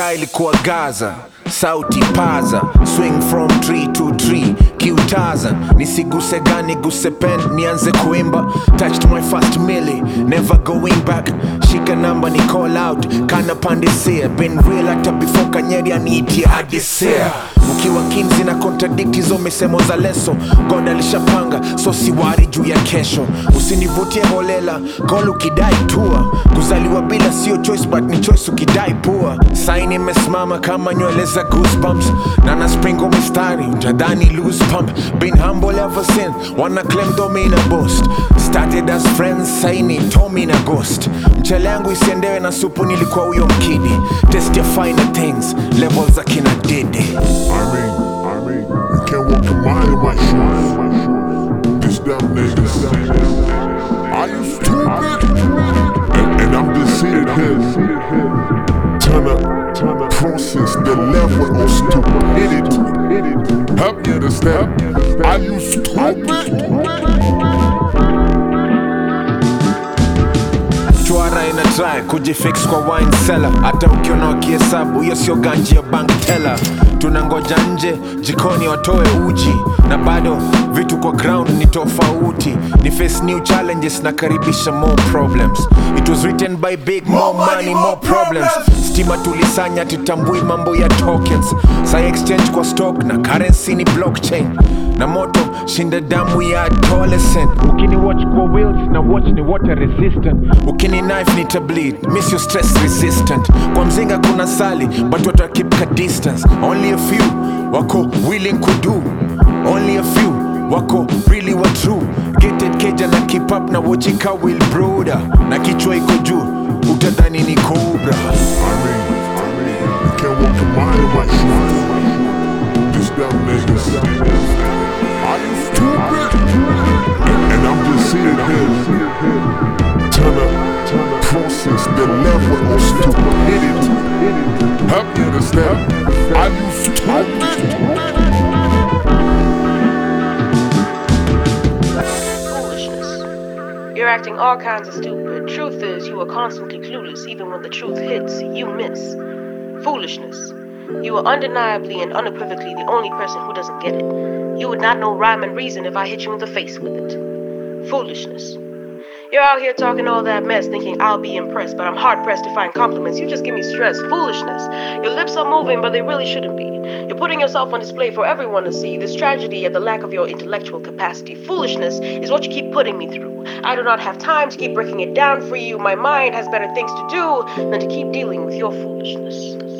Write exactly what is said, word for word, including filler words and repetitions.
mtaa ilikuwa Gaza, sauti paza, swing from tree to tree, kiutaza, nisiguse gani guse pen, nianze kuimba, touched my first milli, never going back, shika namba ni call out, kana pandisia, been real hata before Kanyeri aniitia adisia. Ukiwa kinzi na contradict hizo misemo za leso, God alishapanga, so siwari juu ya kesho. Usinivutie holela, call ukidai tua, kuzaliwa bila sio choice but ni choice ukidai pua. Sign imesimama kama nywele za goosebumps, na na springo mistari, utadhani lose pump. Been humble ever since, wanna claim domina boast. Started as friends, saini Tommy na ghost. Mchele yangu isiendewe na supu nilikuwa uyo mkidi. Test your finer things, levels za kina Dede. I mean, I mean, you can't walk a mile in my shoes. This damn niggas. Are you stupid? And, and I'm just sitting here, trying to process the level of stupidity. Help me understand? Are you stupid? Chwara ina try kujifix kwa wine cellar, hata ukiona wakihesabu hiyo sio ganji ya bank teller. Tunangoja nje jikoni watoe uji, na bado vitu kwa ground ni tofauti. Ni face new challenges na karibisha more problems. It was written by big, more money, more problems. Stima tulisanya tutambui mambo ya tokens. Sai exchange kwa stock na currency ni blockchain. Na moto shinda damu ya adolescent. Ukini watch kwa wheels na watch ni water resistant. Ukini knife ni tableed, miss your stress resistant. Kwa mzinga kuna sali, but wata keep ka distance. Only a few wako willing to do. Only a few wako really were true. Gated cage na keep up na wachika will broda. Na kichwa iko juu, utadhani ni cobra. I mean, you can't walk a mile in my shoes. This damn niggas. Are you stupid? And, and I'm just sitting here, trying to process the level of stupidity. Help me understand? Are you stupid? Foolishness. You're acting all kinds of stupid. Truth is, you are constantly clueless. Even when the truth hits, you miss. Foolishness. You are undeniably and unequivocally the only person who doesn't get it. You would not know rhyme and reason if I hit you in the face with it. Foolishness. You're out here talking all that mess thinking I'll be impressed, but I'm hard-pressed to find compliments. You just give me stress. Foolishness. Your lips are moving, but they really shouldn't be. You're putting yourself on display for everyone to see. This tragedy at the lack of your intellectual capacity. Foolishness is what you keep putting me through. I do not have time to keep breaking it down for you. My mind has better things to do than to keep dealing with your foolishness.